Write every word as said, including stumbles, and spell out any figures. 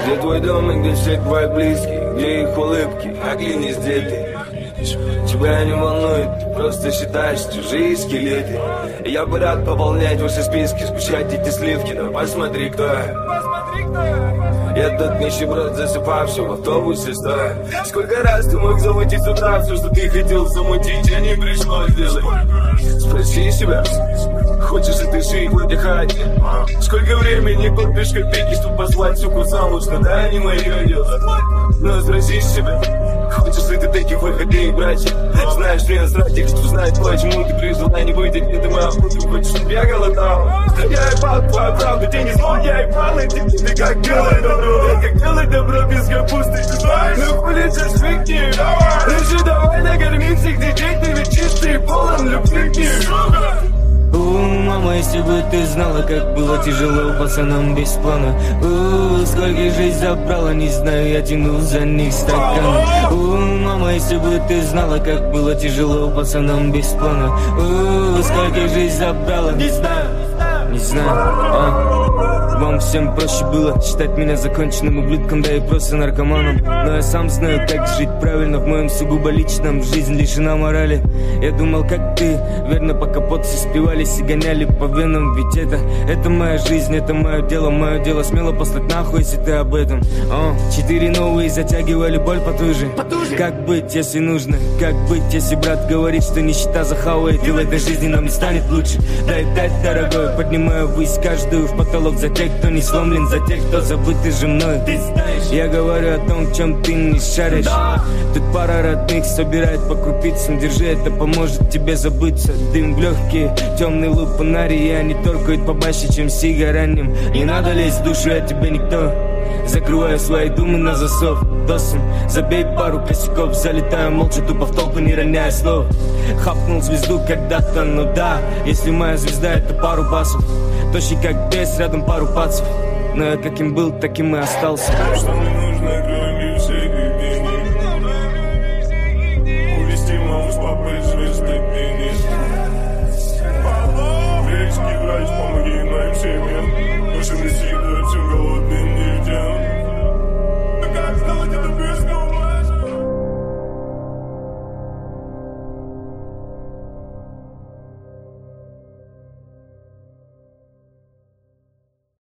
Где твой дом и где все твои близкие? Где их улыбки, оглянись, где ты? Тебя не волнует, ты просто считаешь чужие скелеты. И я бы рад пополнять ваши списки, скучать эти сливки, но посмотри, кто я. Я тот нищеброд, засыпавший в автобусе стоя. Сколько раз ты мог замутить с утра все, что ты хотел замутить, а не пришлось сделать. Спроси себя, хочешь ли ты жить, выдыхать? Сколько времени копишь копейки, чтобы послать суку замуж, когда не мое дело. Но спроси себя, хочешь ли ты таких выходей, братья? Знаешь, мне насрать их, что знает, почему ты при желании быть одетым, а ты хочешь, чтобы я голодал. Я ебал твою правду, ты не знал, я ебал эти ты как делай добро, как делать добро без капусты, ты знаешь? Ну хули сейчас фигни, лучше давай накормим всех детей, ты ведь чистый, полон любви к ним. У, мама, если бы ты знала, как было тяжело пацанам без плана. У, сколько жизнь забрала, не знаю, я тянул за них стакан. У, мама, если бы ты знала, как было тяжело пацанам без плана. У, сколько жизнь забрала, не знаю, не знаю, а. Вам всем проще было считать меня законченным ублюдком, да и просто наркоманом. Но я сам знаю, как жить правильно в моем сугубо личном. Жизнь лишена морали. Я думал, как ты, верно, по капоту спивались и гоняли по венам. Ведь это, это моя жизнь, это мое дело, мое дело смело послать нахуй, если ты об этом. О, четыре новые затягивали боль потуже. Как быть, если нужно? Как быть, если брат говорит, что нищета захавает, и в этой жизни нам не станет лучше? Дай дать, дорогой, поднимаю ввысь каждую в потолок за тех, кто не сломлен, за тех, кто забыт и же мной. Я говорю о том, в чем ты не шаришь. Тут пара родных собирает по крупицам. Держи, это поможет тебе забыться. Дым в легкие, темный луп фонари, и они торкают побаще, чем сигаранем. Не надо лезть в душу, я тебе никто. Закрываю свои думы на засов. Досом забей пару косяков. Залетаю молча, тупо в толпу, не роняя слов. Хапнул звезду когда-то, ну да. Если моя звезда, это пару басов. Тощий как бес, рядом пару пацев. Но я каким был, таким и остался. Что мне нужно, кроме всех денег? Увести маму с папой звезды пенис. Греческий врач, помоги